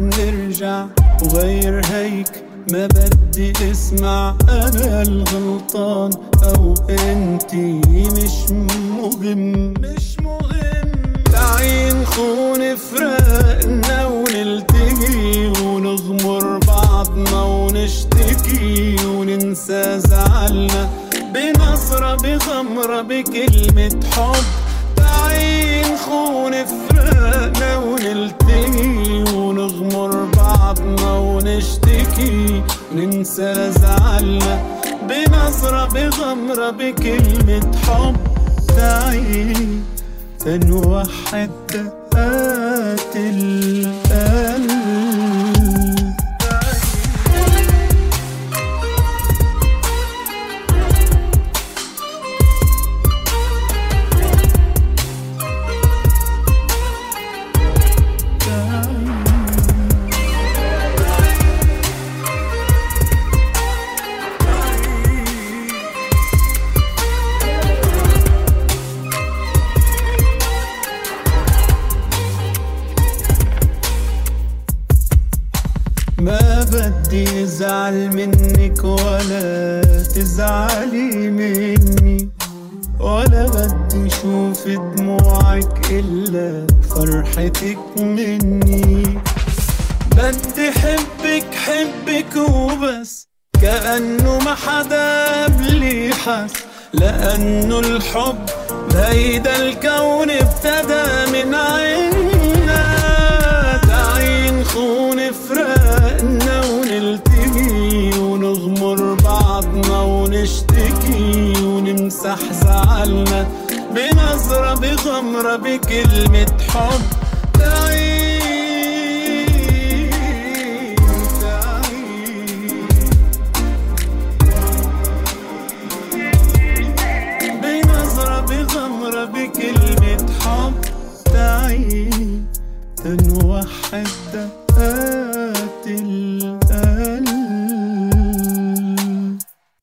نرجع وغير هيك ما بدي اسمع. انا الغلطان او انتي مش مهم. تعي نخون فراقنا ونلتقي ونغمر بعضنا ونشتكي وننسى زعلنا بنظرة بغمرة بكلمة حب. تعي نخون فراقنا ونلتقي ونغمر بعضنا ونشتكي وننسى زعلنا بنظرة بغمرة بكلمة حب. تعي تنوحد دقات القلب. ما بدي ازعل منك ولا تزعلي مني، ولا بدي شوف دموعك إلا فرحتك مني. بدي حبك وبس، كأنه ما حدا قبلي حس، لأنه الحب بهيدا الكون ابتدى من عنا. تعي نخون فراقنا ونلتقي ونغمر بعضنا ونشتكي ونمسح زعلنا بنظرة بغمرة بكلمة حب. تعي